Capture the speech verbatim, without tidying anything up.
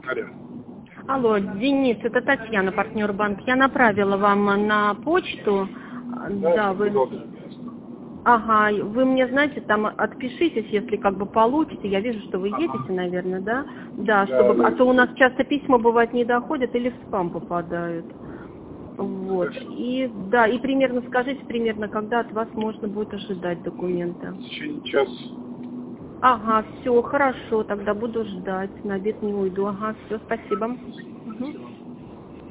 Алло. Алло, Денис, это Татьяна, партнер банк. Я направила вам на почту. Да, Да, вы... удобно. Ага, вы мне, знаете, там отпишитесь, если как бы получите. Я вижу, что вы едете, Ага. наверное, да? Да, Да, чтобы... да. А то у нас часто письма, бывает, не доходят или в спам попадают. Вот. Хорошо. И да, и примерно скажите, примерно, когда от вас можно будет ожидать документа. В течение часа. Ага, все, хорошо, тогда буду ждать. На обед не уйду. Ага, все, спасибо. Мгм.